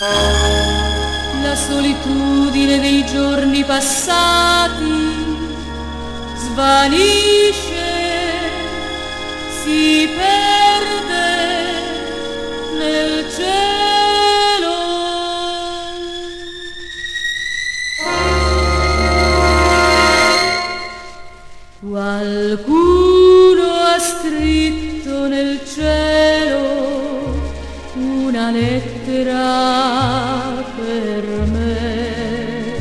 La solitudine dei giorni passati svanisce, si perde nel cielo. Qualcuno ha scritto nel cielo una lettera per me.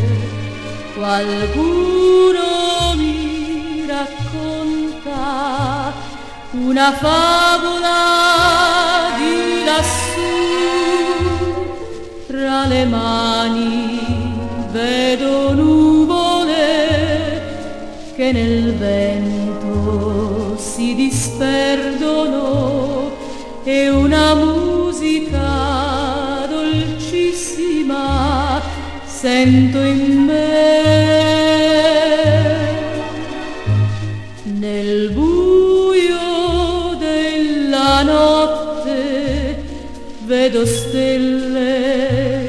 Qualcuno mi racconta una favola di lassù. Tra le mani vedo nuvole che nel vento si disperdono e una musica dolcissima sento in me. Nel buio della notte vedo stelle